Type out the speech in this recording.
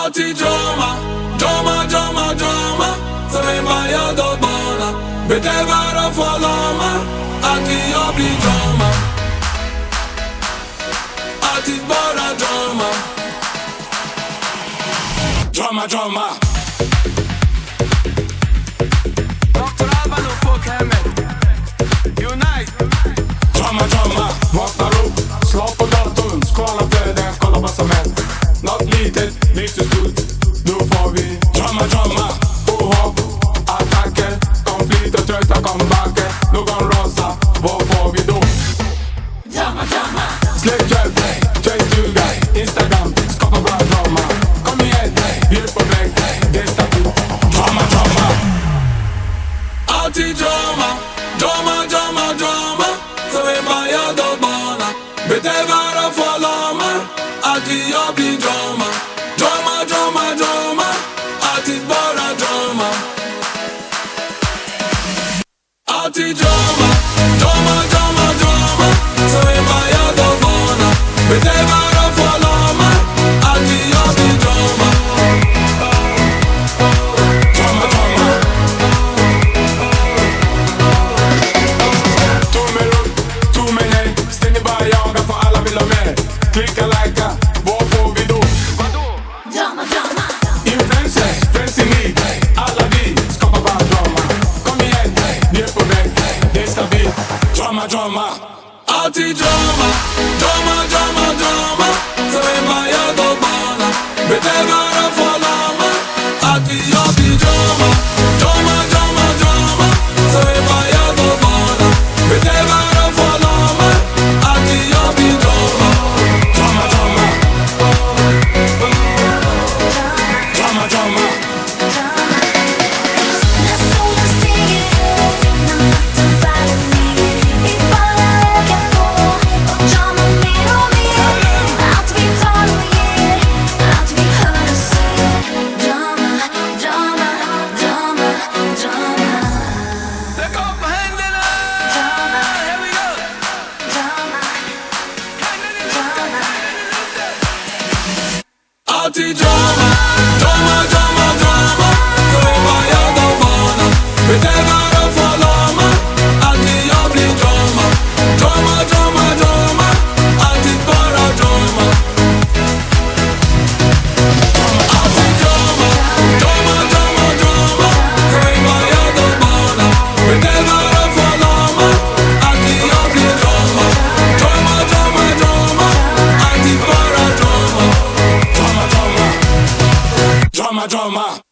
Alltid drama, drama, drama, drama. Som en varje dag bara bedövar och förlamar. Alltid jag blir drama. Alltid bara drama. Drama, drama. Dr. Alban och folkhemmet Unite. Drama, drama. Vaknar upp, slå på datorn, scrolla flöden, kolla vad som hänt. Något litet, lite stort, nu får vi drama, drama. Påhopp, attacker, konflikter, trötta comebacker. Någon rosa, vad får vi då? Drama, drama. Släppköp, tjejstuga, Instagram, skapa bra drama. Kom igen, vi är på väg, det är stabilt. Drama, drama. Alltid drama, drama, drama, drama. Som en varje dag bara bedövar och förlamar. Alltid jag blir drama. Drama, drama, drama. Alltid bara drama. Alltid drama, drama, drama, drama. Som en varje dag bara bedövar och förlamar. Alltid jag blir drama. Drama, drama. Tummen upp, tummen ner. Stänger bara jagar för alla vill ha mer. Klicka, likea, vad får vi då? Drama, drama. Influencers, friends in need. Alla vi skapar bara drama. Kom igen, vi är på väg, det är stabilt. Drama, drama. Alltid drama, drama, drama, drama. Som en varje dag bara bedövar och förlamar. Alltid jag blir drama. Drama, drama, drama. Som en varje dag bara bedövar och förlamar. Alltid jag blir drama. Drama, drama. Drama, drama. När solen stiger upp, när natten faller ner, vi bara ökar på och drama mer och mer. Allt vi tar och ger, allt vi hör och ser. Drama, drama, drama, drama. Lägg upp händerna! Drama, Here we go! drama, Händerna i luften, händerna i luften! Alltid drama, drama, drama, drama. Som en varje dag bara bedövar och förlamar. Alltid jag blir drama. Drama, drama, drama. Alltid bara drama. Alltid drama, drama, drama, drama. Som en varje dag bara bedövar och förlamar. Alltid jag blir drama. Drama, drama, drama. Alltid bara drama. Drama, drama. Drama, drama.